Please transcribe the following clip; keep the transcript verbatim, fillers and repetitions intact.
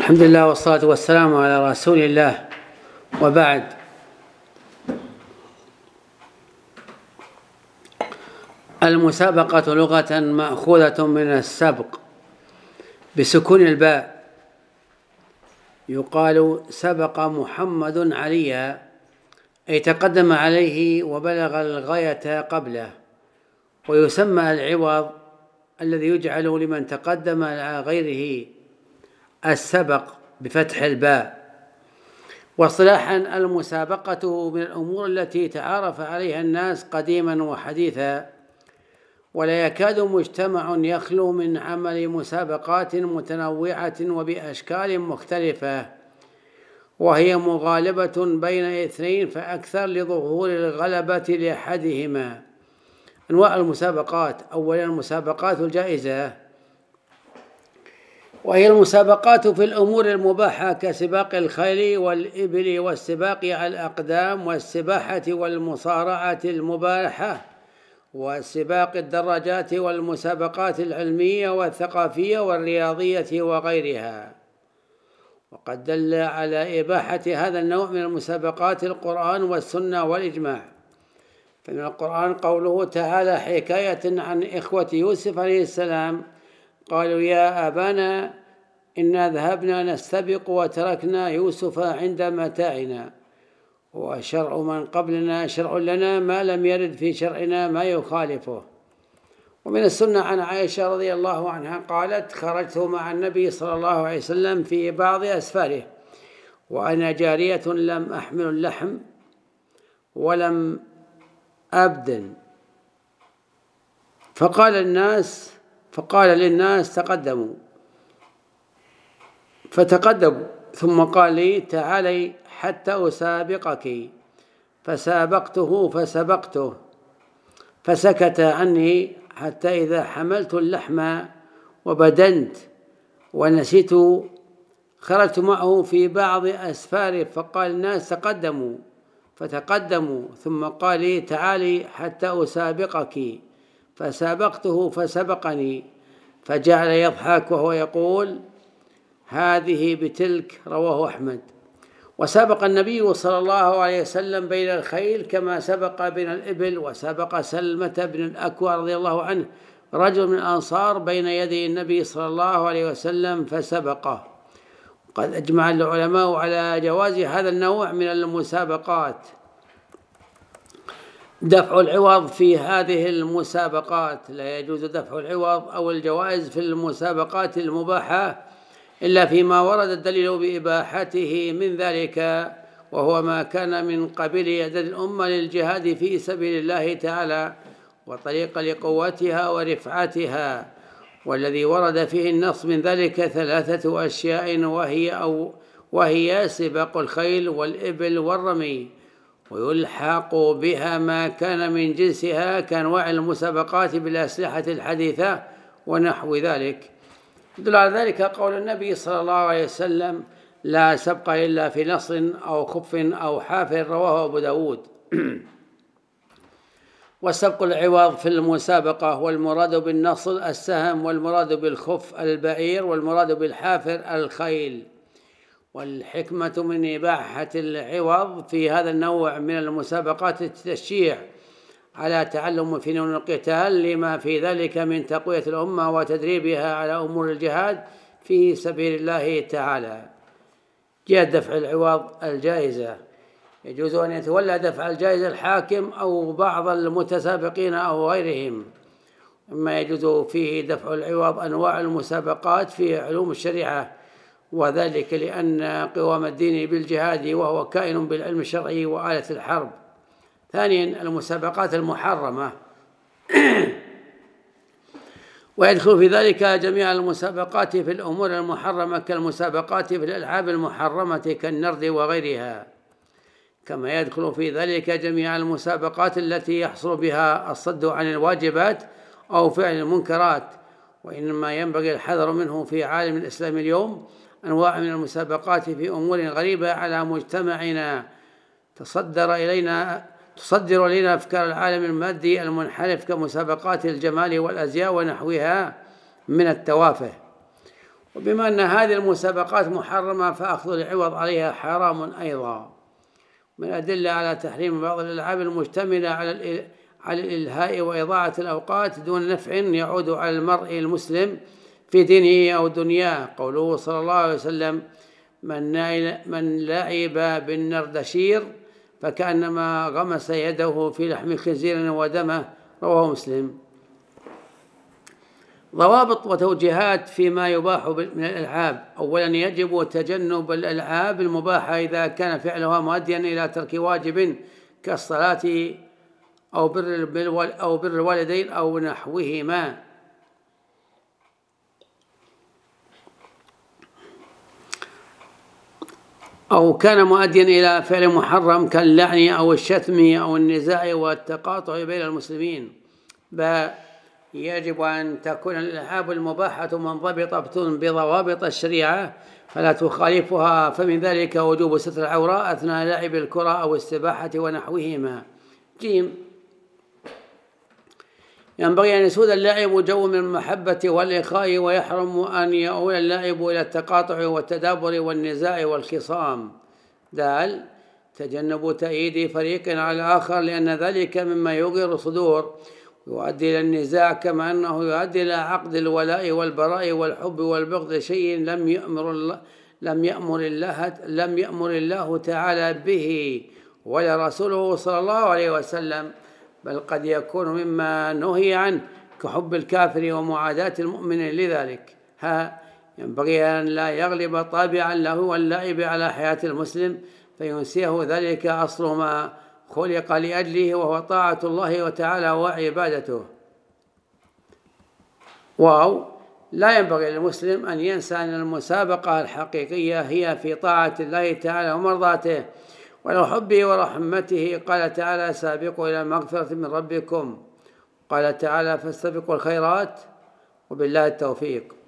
الحمد لله والصلاة والسلام على رسول الله، وبعد. المسابقة لغة مأخوذة من السبق بسكون الباء، يقال سبق محمد عليا، أي تقدم عليه وبلغ الغاية قبله. ويسمى العوض الذي يجعل لمن تقدم على غيره السبق بفتح الباء. واصطلاحا المسابقة من الأمور التي تعارف عليها الناس قديما وحديثا، ولا يكاد مجتمع يخلو من عمل مسابقات متنوعة وبأشكال مختلفة، وهي مغالبة بين اثنين فأكثر لظهور الغلبة لأحدهما. أنواع المسابقات: أولا المسابقات الجائزة، وهي المسابقات في الأمور المباحة كسباق الخيل والإبل والسباق على الأقدام والسباحة والمصارعة المباحة وسباق الدراجات والمسابقات العلمية والثقافية والرياضية وغيرها. وقد دل على إباحة هذا النوع من المسابقات القرآن والسنة والإجماع. فمن القرآن قوله تعالى حكاية عن إخوة يوسف عليه السلام: قالوا يا أبانا إنا ذهبنا نستبق وتركنا يوسف عند متاعنا وشرع من قبلنا شرع لنا ما لم يرد في شرعنا ما يخالفه. ومن السنة عن عائشة رضي الله عنها قالت: خرجت مع النبي صلى الله عليه وسلم في بعض أسفاره وأنا جارية لم أحمل اللحم ولم أبدن، فقال الناس فقال للناس تقدموا، فتقدموا، ثم قال لي تعالي حتى أسابقك، فسابقته فسبقته، فسكت عني حتى إذا حملت اللحم وبدنت ونسيت خرجت معه في بعض أسفاره، فقال الناس تقدموا، فتقدموا، ثم قال لي تعالي حتى أسابقك، فسابقته فسبقني، فجعل يضحك وهو يقول هذه بتلك، رواه أحمد. وسبق النبي صلى الله عليه وسلم بين الخيل كما سبق بين الإبل. وسبق سلمة بن الأكوع رضي الله عنه رجل من الأنصار بين يدي النبي صلى الله عليه وسلم فسبقه. قد أجمع العلماء على جواز هذا النوع من المسابقات. دفع العوض في هذه المسابقات: لا يجوز دفع العوض أو الجوائز في المسابقات المباحة إلا فيما ورد الدليل بإباحته من ذلك، وهو ما كان من قبيل إعداد الأمة للجهاد في سبيل الله تعالى وطريق لقوتها ورفعتها. والذي ورد فيه النص من ذلك ثلاثة أشياء، وهي أو وهي سباق الخيل والإبل والرمي، ويلحق بها ما كان من جنسها كأنواع المسابقات بالأسلحة الحديثة ونحو ذلك. يدل على ذلك قول النبي صلى الله عليه وسلم: لا سبق إلا في نصر أو خف أو حافر، رواه أبو داود. وسبق العوض في المسابقة: والمراد بالنصر السهم، والمراد بالخف البعير، والمراد بالحافر الخيل. والحكمة من إباحة العوض في هذا النوع من المسابقات التشجيع على تعلم فنون القتال لما في ذلك من تقوية الأمة وتدريبها على أمور الجهاد في سبيل الله تعالى. جهة دفع العوض الجائزة: يجوز أن يتولى دفع الجائزة الحاكم أو بعض المتسابقين أو غيرهم. مما يجوز فيه دفع العوض أنواع المسابقات في علوم الشريعة، وذلك لأن قوام الدين بالجهاد وهو كائن بالعلم الشرعي وآلة الحرب. ثانيا المسابقات المحرمة، ويدخل في ذلك جميع المسابقات في الأمور المحرمة كالمسابقات في الألعاب المحرمة كالنرد وغيرها، كما يدخل في ذلك جميع المسابقات التي يحصل بها الصد عن الواجبات أو فعل المنكرات. وإنما ينبغي الحذر منه في عالم الإسلام اليوم أنواع من المسابقات في أمور غريبة على مجتمعنا تصدر إلينا تصدر إلينا أفكار العالم المادي المنحرف كمسابقات الجمال والأزياء ونحوها من التوافه. وبما أن هذه المسابقات محرمة فأخذ العوض عليها حرام أيضا. من الأدلة على تحريم بعض الألعاب المشتملة على على الإلهاء وإضاعة الأوقات دون نفع يعود على المرء المسلم في دينه أو دنياه، قوله صلى الله عليه وسلم: من من لعب بالنردشير فكأنما غمس يده في لحم خنزير ودمه، رواه مسلم. ضوابط وتوجيهات فيما يباح من الألعاب: أولا، يجب تجنب الألعاب المباحة إذا كان فعلها مؤديا إلى ترك واجب كالصلاة أو بر أو بر الوالدين أو نحوهما. أو كان مؤديا إلى فعل محرم كاللعن أو الشتم أو النزاع والتقاطع بين المسلمين. ب يجب أن تكون الألعاب المباحة منضبطة بضوابط الشريعة فلا تخالفها، فمن ذلك وجوب ستر العورة أثناء لعب الكرة أو السباحة ونحوهما. جيم ينبغي أن يسود اللعب جو من المحبة والإخاء، ويحرم أن يؤول اللعب إلى التقاطع والتدابر والنزاع والخصام. دال تجنب تأييد فريق على الآخر لأن ذلك مما يغير الصدور يؤدي إلى النزاع، كما أنه يؤدي إلى عقد الولاء والبراء والحب والبغض لشيء لم يأمر الله لم يأمر الله لم يأمر الله تعالى به ولا رسوله صلى الله عليه وسلم، بل قد يكون مما نهي عنه كحب الكافر ومعاداة المؤمن. لذلك ها ينبغي أن لا يغلب طابعا له واللعب على حياة المسلم فينسيه ذلك أصل ما خلق لأجله وهو طاعة الله وتعالى وعبادته. واو لا ينبغي للمسلم أن ينسى أن المسابقة الحقيقية هي في طاعة الله تعالى ومرضاته ولو حبه ورحمته. قال تعالى: سابقوا إلى مغفرة من ربكم. قال تعالى: فاستبقوا الخيرات، وبالله التوفيق.